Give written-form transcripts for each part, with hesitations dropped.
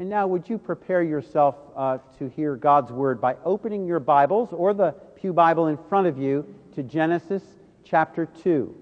And now would you prepare yourself to hear God's Word by opening your Bibles or the Pew Bible in front of you to Genesis chapter 2.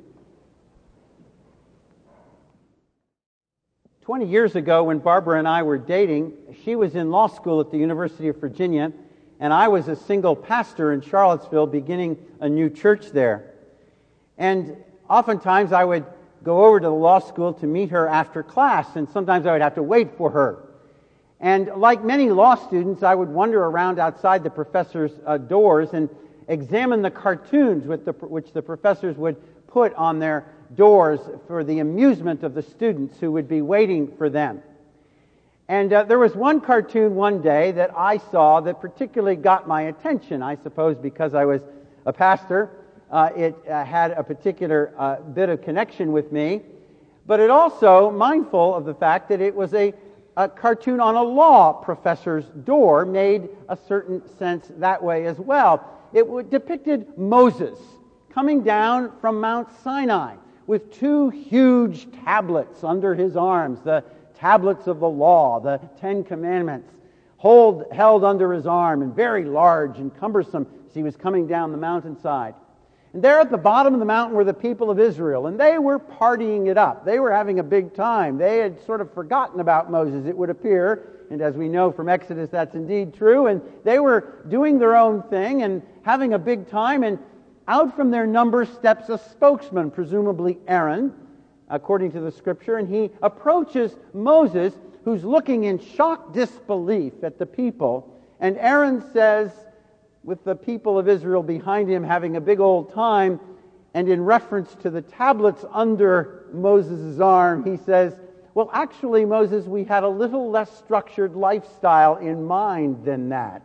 20 years ago, when Barbara and I were dating, she was in law school at the University of Virginia, and I was a single pastor in Charlottesville beginning a new church there. And oftentimes I would go over to the law school to meet her after class, and sometimes I would have to wait for her. And like many law students, I would wander around outside the professor's doors and examine the cartoons which the professors would put on their doors for the amusement of the students who would be waiting for them. And there was one cartoon one day that I saw that particularly got my attention. I suppose because I was a pastor, it had a particular bit of connection with me. But it also, mindful of the fact that it was a cartoon on a law professor's door, made a certain sense that way as well. It depicted Moses coming down from Mount Sinai with two huge tablets under his arms, the tablets of the law, the Ten Commandments, held under his arm and very large and cumbersome as he was coming down the mountainside. And there at the bottom of the mountain were the people of Israel, and they were partying it up. They were having a big time. They had sort of forgotten about Moses, it would appear, and as we know from Exodus, that's indeed true, and they were doing their own thing and having a big time, and out from their number steps a spokesman, presumably Aaron, according to the Scripture, and he approaches Moses, who's looking in shocked disbelief at the people, and Aaron says, with the people of Israel behind him having a big old time, and in reference to the tablets under Moses' arm, he says, well, actually, Moses, we had a little less structured lifestyle in mind than that.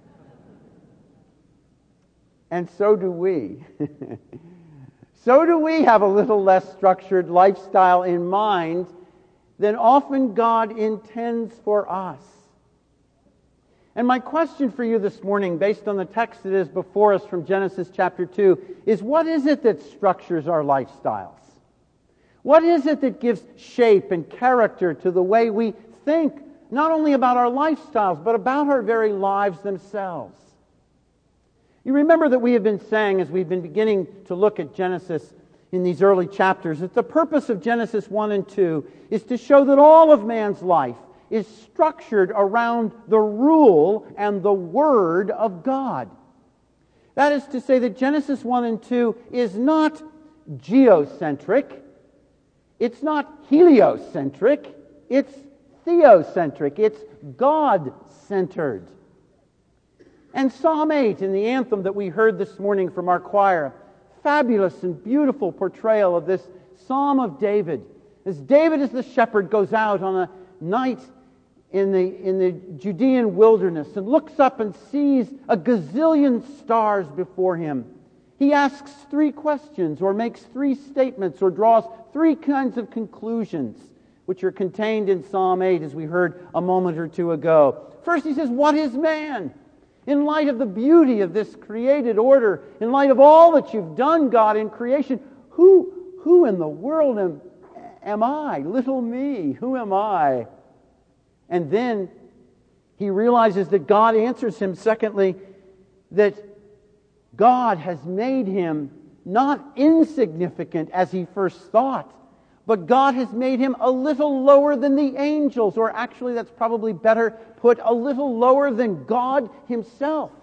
And so do we. So do we have a little less structured lifestyle in mind than often God intends for us. And my question for you this morning, based on the text that is before us from Genesis chapter 2, is what is it that structures our lifestyles? What is it that gives shape and character to the way we think, not only about our lifestyles, but about our very lives themselves? You remember that we have been saying, as we've been beginning to look at Genesis in these early chapters, that the purpose of Genesis 1 and 2 is to show that all of man's life is structured around the rule and the Word of God. That is to say that Genesis 1 and 2 is not geocentric, it's not heliocentric, it's theocentric, it's God-centered. And Psalm 8 in the anthem that we heard this morning from our choir, fabulous and beautiful portrayal of this Psalm of David. As David as the shepherd goes out on a night in the Judean wilderness and looks up and sees a gazillion stars before him. He asks three questions or makes three statements or draws three kinds of conclusions which are contained in Psalm 8 as we heard a moment or two ago. First he says, what is man? In light of the beauty of this created order, in light of all that you've done, God, in creation, who in the world am I? Little me, who am I? And then he realizes that God answers him, secondly, that God has made him not insignificant as he first thought, but God has made him a little lower than the angels, or actually that's probably better put, a little lower than God himself.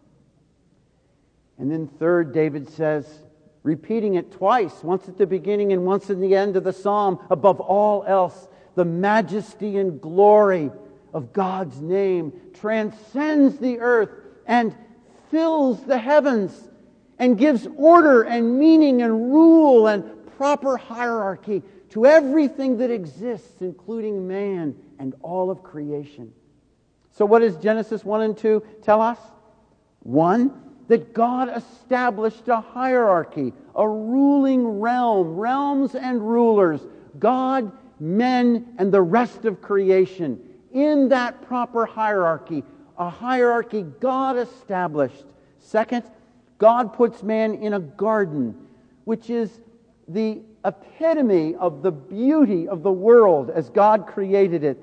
And then third, David says, repeating it twice, once at the beginning and once at the end of the psalm, above all else, the majesty and glory of God's name transcends the earth and fills the heavens and gives order and meaning and rule and proper hierarchy to everything that exists, including man and all of creation. So what does Genesis 1 and 2 tell us? One, that God established a hierarchy, a ruling realm, realms and rulers, God, men, and the rest of creation. In that proper hierarchy, a hierarchy God established. Second, God puts man in a garden, which is the epitome of the beauty of the world as God created it.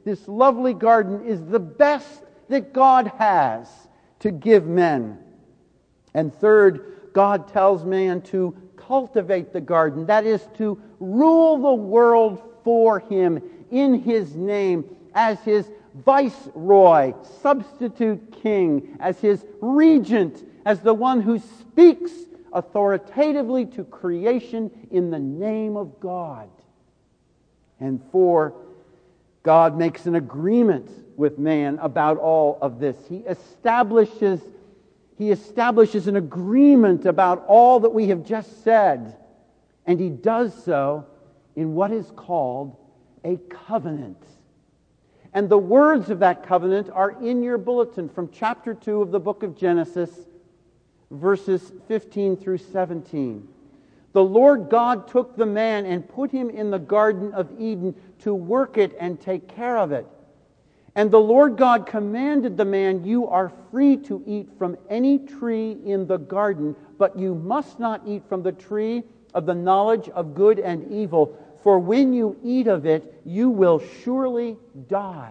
This lovely garden is the best that God has to give men. And third, God tells man to cultivate the garden. That is, to rule the world for him in his name, as his viceroy, substitute king, as his regent, as the one who speaks authoritatively to creation in the name of God. And four, God makes an agreement with man about all of this. He establishes an agreement about all that we have just said. And he does so in what is called a covenant. And the words of that covenant are in your bulletin from chapter 2 of the book of Genesis, verses 15 through 17. The Lord God took the man and put him in the Garden of Eden to work it and take care of it. And the Lord God commanded the man, "You are free to eat from any tree in the garden, but you must not eat from the tree of the knowledge of good and evil, for when you eat of it, you will surely die."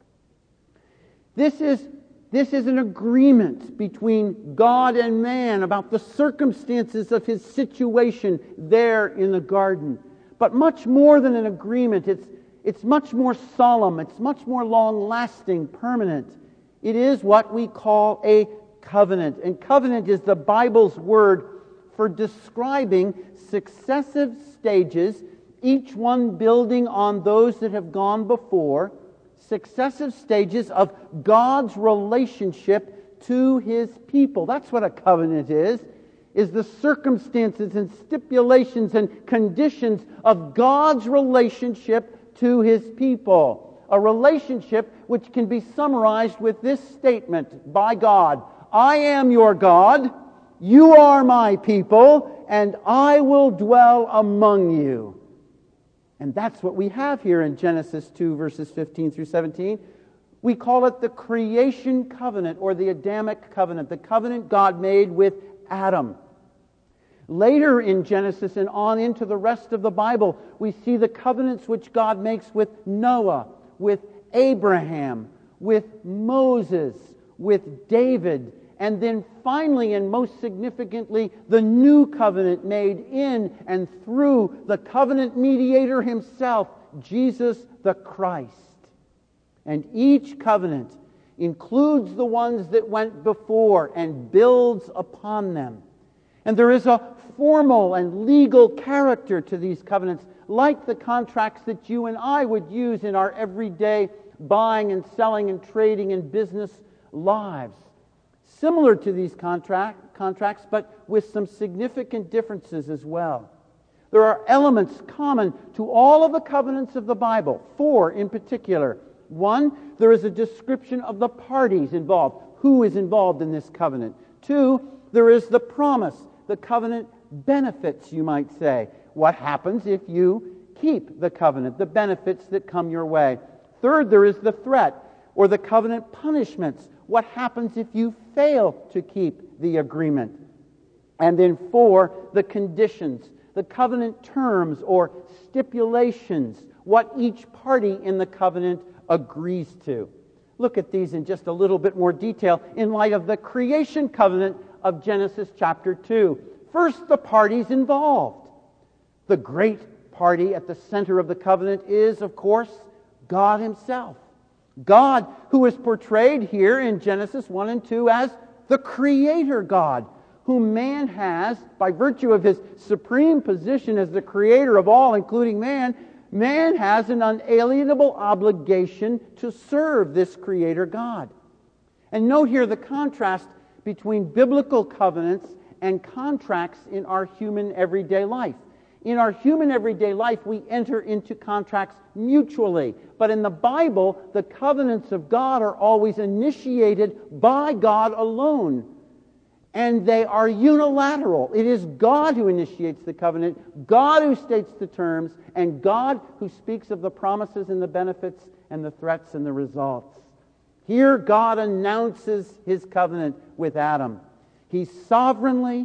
This is an agreement between God and man about the circumstances of his situation there in the garden. But much more than an agreement, it's much more solemn, it's much more long-lasting, permanent. It is what we call a covenant. And covenant is the Bible's word for describing successive stages, each one building on those that have gone before, successive stages of God's relationship to His people. That's what a covenant is the circumstances and stipulations and conditions of God's relationship to His people. A relationship which can be summarized with this statement by God: "I am your God, you are my people, and I will dwell among you." And that's what we have here in Genesis 2, verses 15 through 17. We call it the creation covenant, or the Adamic covenant, the covenant God made with Adam. Later in Genesis and on into the rest of the Bible, we see the covenants which God makes with Noah, with Abraham, with Moses, with David, and then finally and most significantly, the new covenant made in and through the covenant mediator himself, Jesus the Christ. And each covenant includes the ones that went before and builds upon them. And there is a formal and legal character to these covenants, like the contracts that you and I would use in our everyday buying and selling and trading and business lives. Similar to these contracts, but with some significant differences as well. There are elements common to all of the covenants of the Bible, 4 in particular. 1, there is a description of the parties involved, who is involved in this covenant. 2, there is the promise, the covenant benefits, you might say. What happens if you keep the covenant, the benefits that come your way. 3rd, there is the threat, or the covenant punishments. What happens if you fail to keep the agreement? And then 4, the conditions, the covenant terms or stipulations, what each party in the covenant agrees to. Look at these in just a little bit more detail in light of the creation covenant of Genesis chapter 2. First, the parties involved. The great party at the center of the covenant is, of course, God Himself. God, who is portrayed here in Genesis 1 and 2 as the Creator God, whom man has, by virtue of his supreme position as the creator of all, including man has an unalienable obligation to serve this Creator God. And note here the contrast between biblical covenants and contracts in our human everyday life. In our human everyday life, we enter into contracts mutually. But in the Bible, the covenants of God are always initiated by God alone. And they are unilateral. It is God who initiates the covenant, God who states the terms, and God who speaks of the promises and the benefits and the threats and the results. Here, God announces His covenant with Adam. He sovereignly,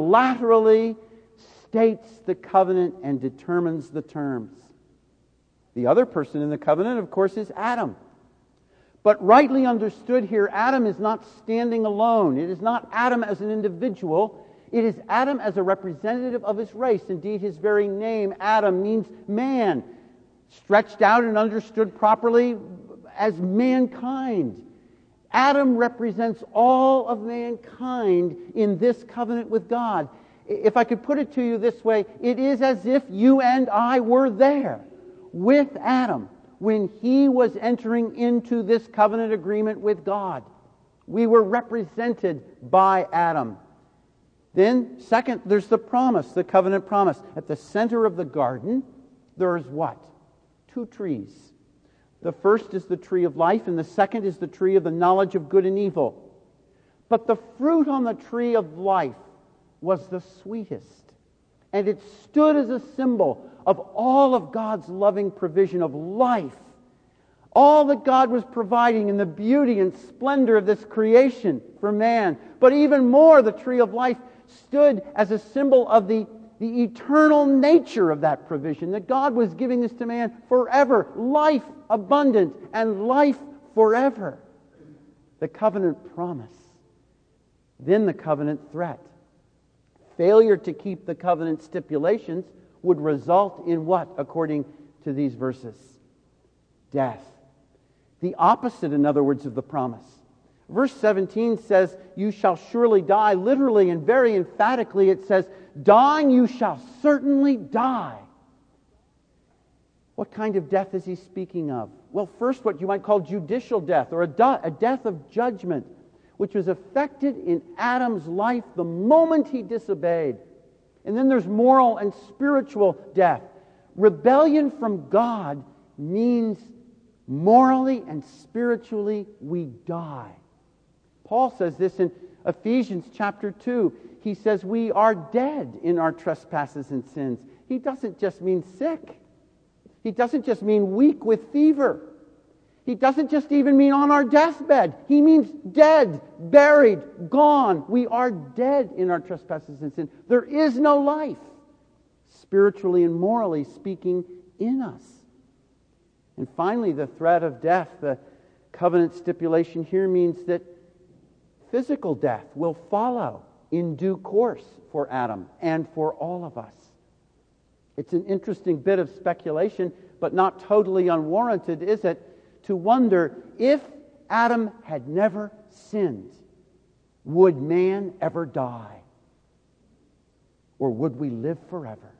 unilaterally states the covenant and determines the terms. The other person in the covenant, of course, is Adam. But rightly understood here, Adam is not standing alone. It is not Adam as an individual. It is Adam as a representative of his race. Indeed, his very name, Adam, means man, stretched out and understood properly as mankind. Adam represents all of mankind in this covenant with God. If I could put it to you this way, it is as if you and I were there with Adam when he was entering into this covenant agreement with God. We were represented by Adam. Then, second, there's the promise, the covenant promise. At the center of the garden, there is what? 2 trees. The first is the tree of life, and the second is the tree of the knowledge of good and evil. But the fruit on the tree of life was the sweetest, and it stood as a symbol of all of God's loving provision of life, all that God was providing in the beauty and splendor of this creation for man. But even more, the tree of life stood as a symbol of the eternal nature of that provision, that God was giving this to man forever, life abundant and life forever. The covenant promise. Then the covenant threat. Failure to keep the covenant stipulations would result in what, according to these verses? Death. The opposite, in other words, of the promise. Verse 17 says, "You shall surely die." Literally and very emphatically it says, "Dying you shall certainly die." What kind of death is he speaking of? Well, first what you might call judicial death, or a death of judgment, which was effected in Adam's life the moment he disobeyed. And then there's moral and spiritual death. Rebellion from God means morally and spiritually we die. Paul says this in Ephesians chapter 2. He says we are dead in our trespasses and sins. He doesn't just mean sick. He doesn't just mean weak with fever. He doesn't just even mean on our deathbed. He means dead, buried, gone. We are dead in our trespasses and sins. There is no life, spiritually and morally speaking, in us. And finally, the threat of death, the covenant stipulation here means that physical death will follow in due course for Adam and for all of us. It's an interesting bit of speculation, but not totally unwarranted, is it, to wonder if Adam had never sinned, would man ever die? Or would we live forever?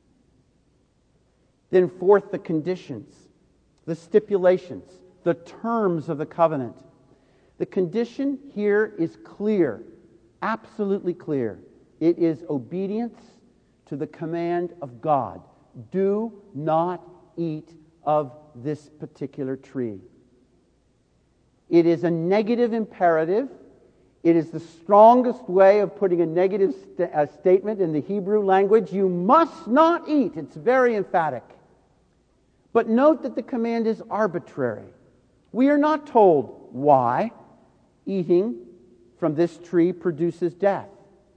Then fourth, the conditions, the stipulations, the terms of the covenant. The condition here is clear, absolutely clear. It is obedience to the command of God. Do not eat of this particular tree. It is a negative imperative. It is the strongest way of putting a negative statement in the Hebrew language. You must not eat. It's very emphatic. But note that the command is arbitrary. We are not told why eating from this tree produces death.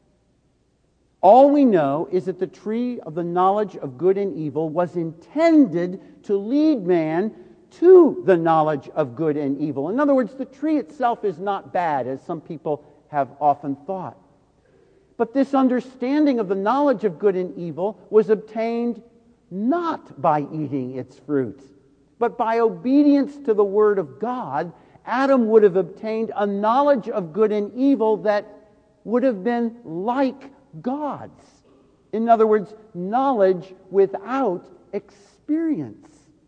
All we know is that the tree of the knowledge of good and evil was intended to lead man to the knowledge of good and evil. In other words, the tree itself is not bad, as some people have often thought. But this understanding of the knowledge of good and evil was obtained not by eating its fruit, but by obedience to the Word of God. Adam would have obtained a knowledge of good and evil that would have been like God's. In other words, knowledge without experience.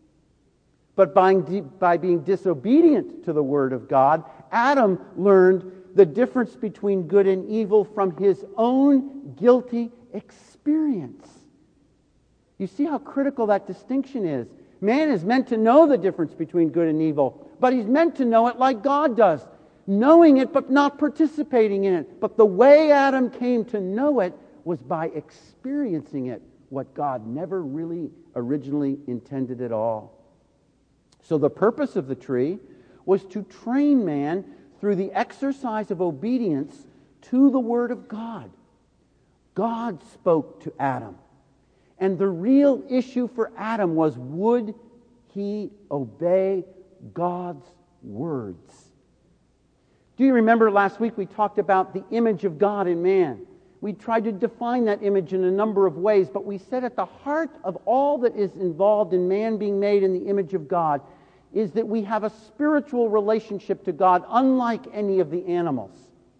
But by being disobedient to the Word of God, Adam learned the difference between good and evil from his own guilty experience. You see how critical that distinction is. Man is meant to know the difference between good and evil, but he's meant to know it like God does, knowing it but not participating in it. But the way Adam came to know it was by experiencing it, what God never really originally intended at all. So the purpose of the tree was to train man through the exercise of obedience to the Word of God. God spoke to Adam. And the real issue for Adam was, would he obey God's words. Do you remember last week we talked about the image of God in man? We tried to define that image in a number of ways, but we said at the heart of all that is involved in man being made in the image of God is that we have a spiritual relationship to God unlike any of the animals.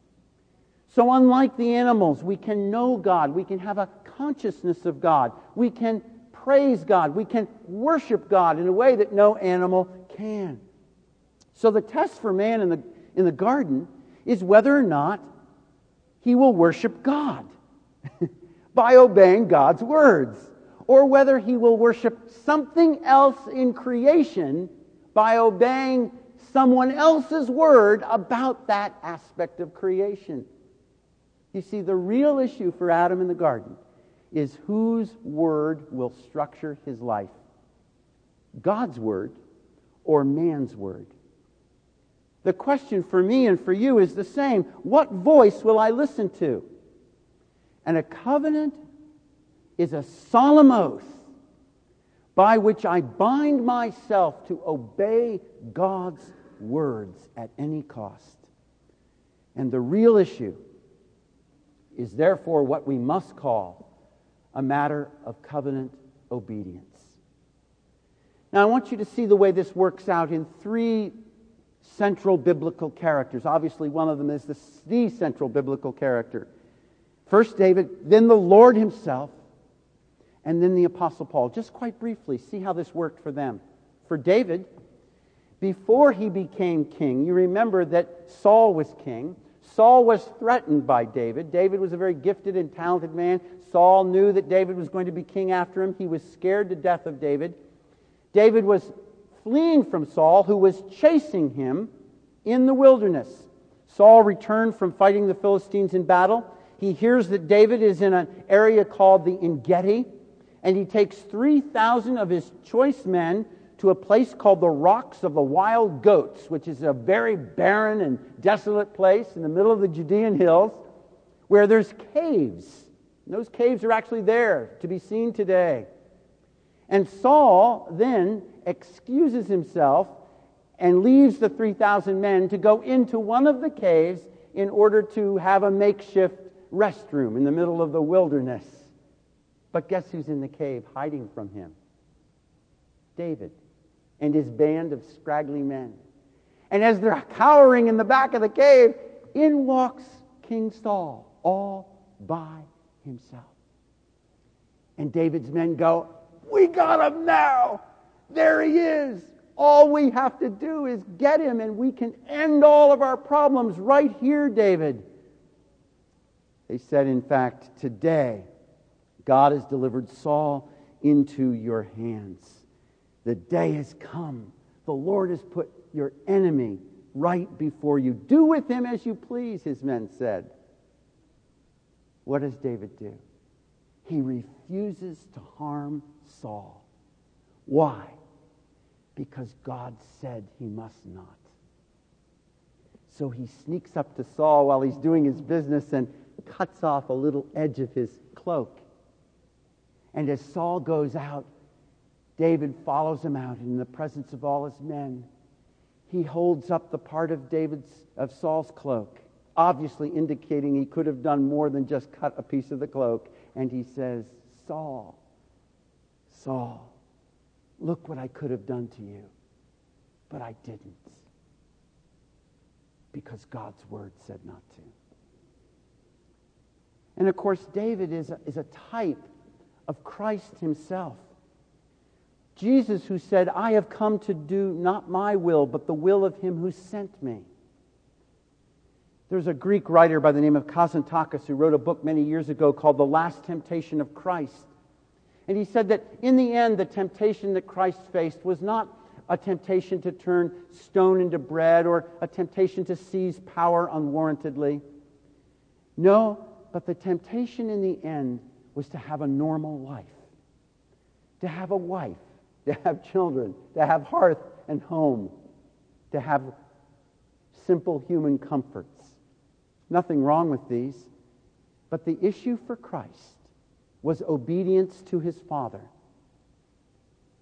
So unlike the animals, we can know God, we can have a consciousness of God, we can praise God, we can worship God in a way that no animal can. So the test for man in the garden is whether or not he will worship God by obeying God's words, or whether he will worship something else in creation by obeying someone else's word about that aspect of creation. You see, the real issue for Adam in the garden is whose word will structure his life. God's word or man's word? The question for me and for you is the same. What voice will I listen to? And a covenant is a solemn oath by which I bind myself to obey God's words at any cost. And the real issue is therefore what we must call a matter of covenant obedience. Now I want you to see the way this works out in three central biblical characters. Obviously one of them is the central biblical character. First David, then the Lord himself, and then the Apostle Paul. Just quite briefly, see how this worked for them. For David, before he became king, you remember that Saul was king. Saul was threatened by David. David was a very gifted and talented man. Saul knew that David was going to be king after him. He was scared to death of David. David was fleeing from Saul, who was chasing him in the wilderness. Saul returned from fighting the Philistines in battle. He hears that David is in an area called the En-Gedi, and he takes 3,000 of his choice men to a place called the Rocks of the Wild Goats, which is a very barren and desolate place in the middle of the Judean hills, where there's caves. And those caves are actually there to be seen today. And Saul then excuses himself and leaves the 3,000 men to go into one of the caves in order to have a makeshift restroom in the middle of the wilderness. But guess who's in the cave hiding from him? David and his band of scraggly men. And as they're cowering in the back of the cave, in walks King Saul, all by himself. And David's men go, "We got him now! There he is! All we have to do is get him and we can end all of our problems right here, David." They said, in fact, "Today God has delivered Saul into your hands. The day has come. The Lord has put your enemy right before you. Do with him as you please," his men said. What does David do? He refuses to harm Saul. Why? Because God said he must not. So he sneaks up to Saul while he's doing his business and cuts off a little edge of his cloak. And as Saul goes out, David follows him out in the presence of all his men. He holds up the part of Saul's cloak, obviously indicating he could have done more than just cut a piece of the cloak. And he says, "Saul, Saul, look what I could have done to you, but I didn't, because God's word said not to." And of course, David is a type of Christ himself. Jesus, who said, "I have come to do not my will, but the will of him who sent me." There's a Greek writer by the name of Kazantzakis who wrote a book many years ago called The Last Temptation of Christ. And he said that in the end, the temptation that Christ faced was not a temptation to turn stone into bread or a temptation to seize power unwarrantedly. No, but the temptation in the end was to have a normal life, to have a wife, to have children, to have hearth and home, to have simple human comforts. Nothing wrong with these. But the issue for Christ was obedience to his Father.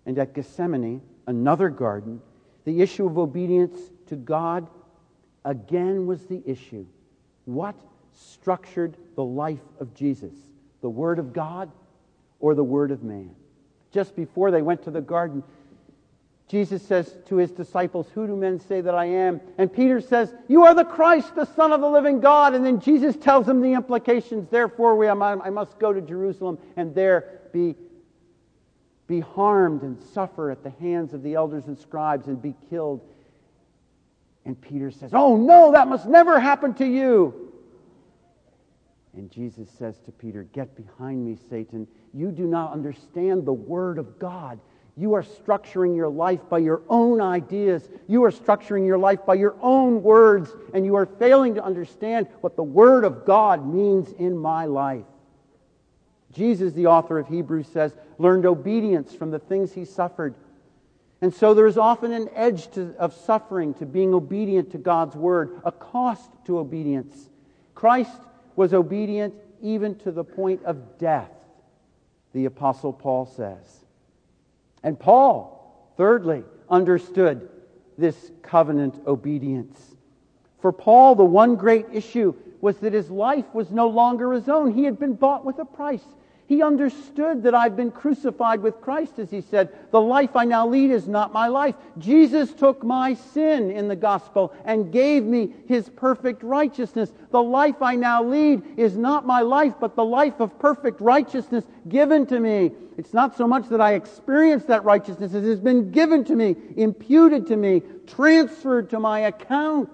And at Gethsemane, another garden, the issue of obedience to God again was the issue. What structured the life of Jesus? The Word of God or the Word of man? Just before they went to the garden, Jesus says to his disciples, "Who do men say that I am?" And Peter says, "You are the Christ, the Son of the living God." And then Jesus tells him the implications. "Therefore I must go to Jerusalem and there be harmed and suffer at the hands of the elders and scribes and be killed." And Peter says, "Oh no, that must never happen to you." And Jesus says to Peter, "Get behind me, Satan. You do not understand the Word of God. You are structuring your life by your own ideas. You are structuring your life by your own words, and you are failing to understand what the Word of God means in my life." Jesus, the author of Hebrews, says, learned obedience from the things he suffered. And so there is often an edge of suffering to being obedient to God's Word, a cost to obedience. Christ was obedient even to the point of death, the Apostle Paul says. And Paul, thirdly, understood this covenant obedience. For Paul, the one great issue was that his life was no longer his own. He had been bought with a price. He understood that I've been crucified with Christ, as he said. The life I now lead is not my life. Jesus took my sin in the gospel and gave me his perfect righteousness. The life I now lead is not my life, but the life of perfect righteousness given to me. It's not so much that I experience that righteousness, it has been given to me, imputed to me, transferred to my account.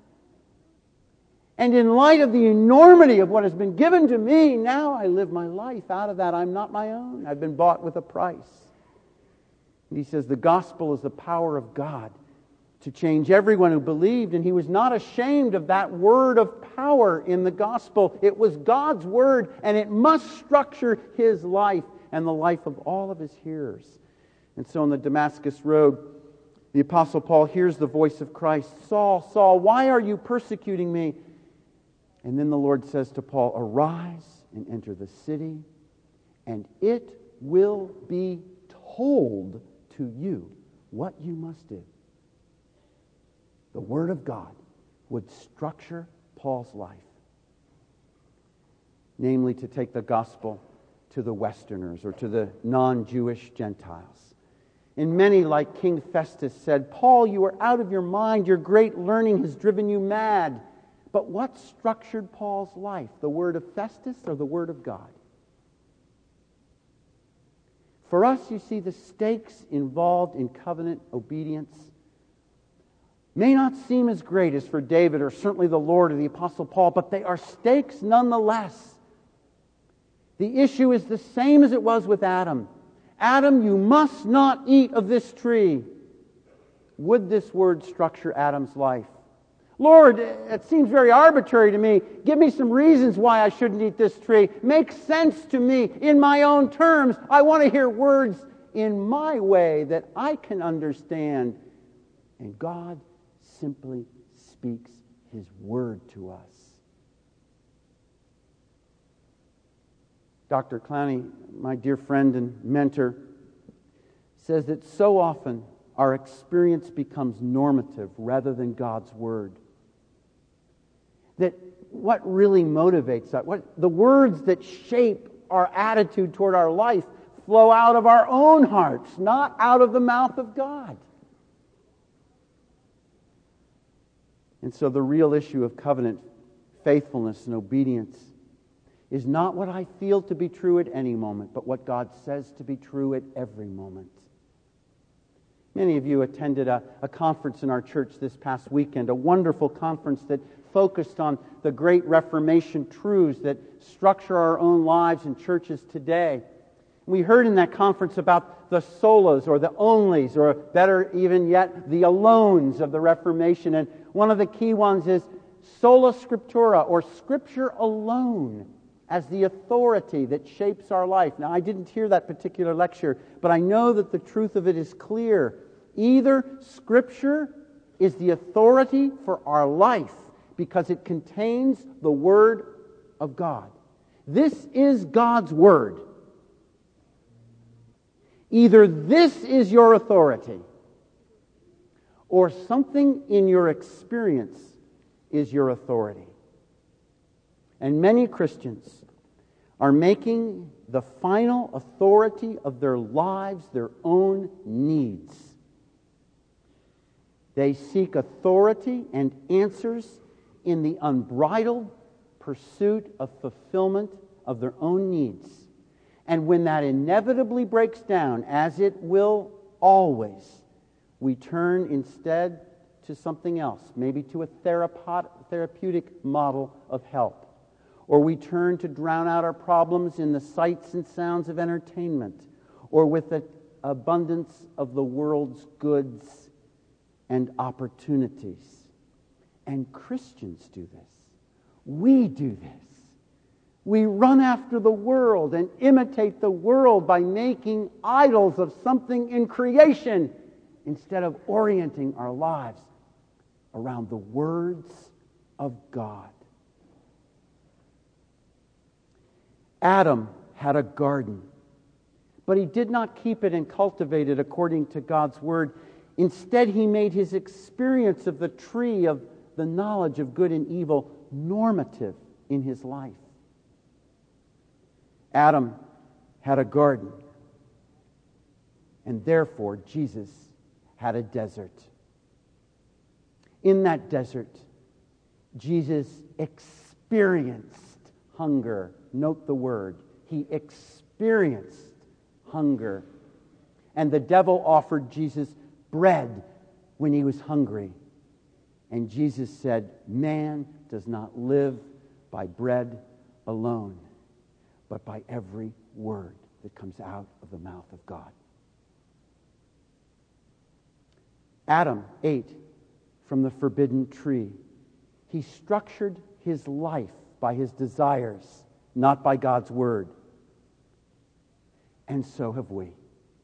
And in light of the enormity of what has been given to me, now I live my life out of that. I'm not my own. I've been bought with a price. And he says the gospel is the power of God to change everyone who believed. And he was not ashamed of that word of power in the gospel. It was God's word, and it must structure his life and the life of all of his hearers. And so on the Damascus Road, the Apostle Paul hears the voice of Christ, "Saul, Saul, why are you persecuting me?" And then the Lord says to Paul, "Arise and enter the city, and it will be told to you what you must do." The Word of God would structure Paul's life, namely to take the gospel to the Westerners or to the non-Jewish Gentiles. And many, like King Festus, said, "Paul, you are out of your mind. Your great learning has driven you mad." But what structured Paul's life? The word of Festus or the Word of God? For us, you see, the stakes involved in covenant obedience may not seem as great as for David or certainly the Lord or the Apostle Paul, but they are stakes nonetheless. The issue is the same as it was with Adam. "Adam, you must not eat of this tree." Would this word structure Adam's life? "Lord, it seems very arbitrary to me. Give me some reasons why I shouldn't eat this tree. Make sense to me in my own terms. I want to hear words in my way that I can understand." And God simply speaks his word to us. Dr. Clowney, my dear friend and mentor, says that so often our experience becomes normative rather than God's word. That what really motivates us, the words that shape our attitude toward our life flow out of our own hearts, not out of the mouth of God. And so the real issue of covenant faithfulness and obedience is not what I feel to be true at any moment, but what God says to be true at every moment. Many of you attended a conference in our church this past weekend, a wonderful conference that focused on the great Reformation truths that structure our own lives and churches today. We heard in that conference about the solas or the onlys, or better even yet, the alones of the Reformation. And one of the key ones is sola scriptura, or Scripture alone, as the authority that shapes our life. Now, I didn't hear that particular lecture, but I know that the truth of it is clear. Either Scripture is the authority for our life because it contains the Word of God. This is God's Word. Either this is your authority, or something in your experience is your authority. And many Christians are making the final authority of their lives their own needs. They seek authority and answers in the unbridled pursuit of fulfillment of their own needs. And when that inevitably breaks down, as it will always, we turn instead to something else, maybe to a therapeutic model of help. Or we turn to drown out our problems in the sights and sounds of entertainment, or with the abundance of the world's goods and opportunities. And Christians do this. We do this. We run after the world and imitate the world by making idols of something in creation instead of orienting our lives around the words of God. Adam had a garden, but he did not keep it and cultivate it according to God's word. Instead, he made his experience of the tree of the knowledge of good and evil normative in his life. Adam had a garden, and therefore Jesus had a desert. In that desert, Jesus experienced hunger. Note the word. He experienced hunger. And the devil offered Jesus bread when he was hungry. And Jesus said, "Man does not live by bread alone, but by every word that comes out of the mouth of God." Adam ate from the forbidden tree. He structured his life by his desires, not by God's word. And so have we.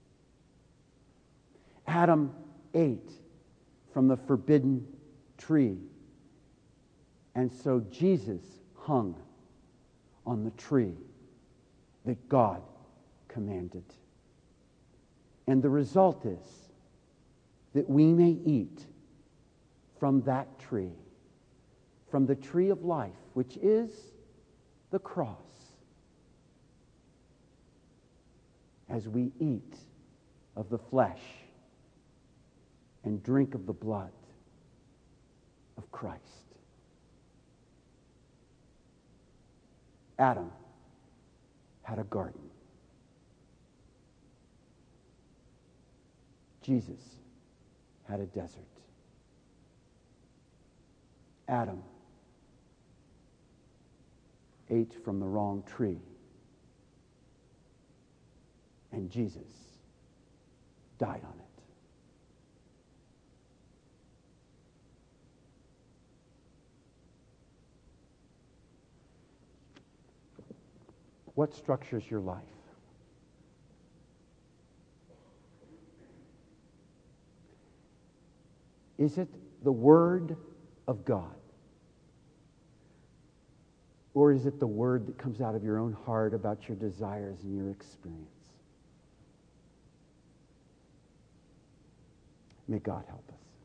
Adam ate from the forbidden tree. And so Jesus hung on the tree that God commanded. And the result is that we may eat from that tree, from the tree of life, which is the cross, as we eat of the flesh and drink of the blood of Christ. Adam had a garden. Jesus had a desert. Adam ate from the wrong tree. And Jesus died on it. What structures your life? Is it the Word of God? Or is it the word that comes out of your own heart about your desires and your experience? May God help us.